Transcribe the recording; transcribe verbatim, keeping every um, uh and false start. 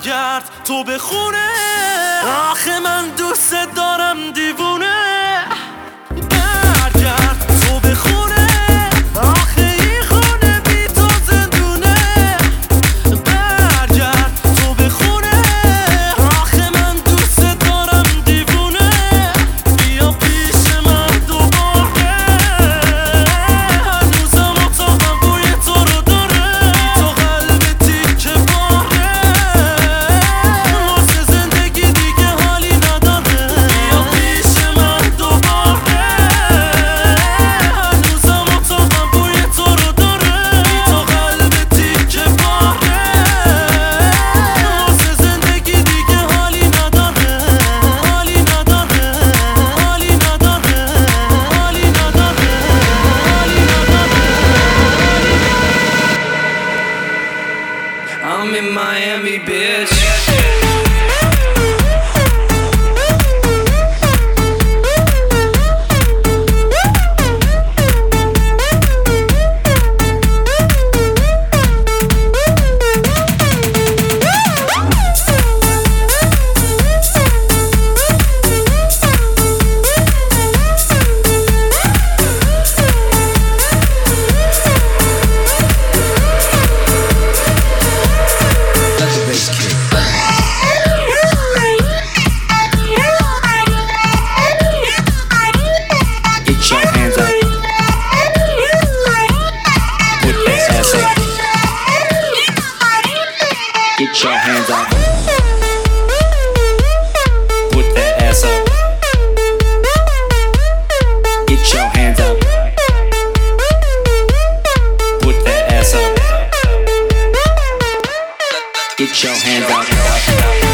برگرد تو به خونه، آخه من دوست دارم دیوونه. برگرد تو به خونه، آخه این خونه بی تو زندونه. برگرد تو به خونه، آخه من دوست دارم دیوونه. بیا پیش من دوباره، هنوزم اتاقم بوی تو رو داره. بی تو قلب تیکه پاره، واسه زندگی دیگه حالی نداره. بیا پیش من دوباره، هنوزم اتاقم بوی تو رو داره. بی تو قلب تیکه پاره، واسه زندگی دیگه حالی نداره. حالی نداره، حالی نداره، حالی نداره، حالی نداره. I'm in Miami, bitch. Get your hands up. Put that ass up. Get your hands up. Put that ass up. Get your hands up.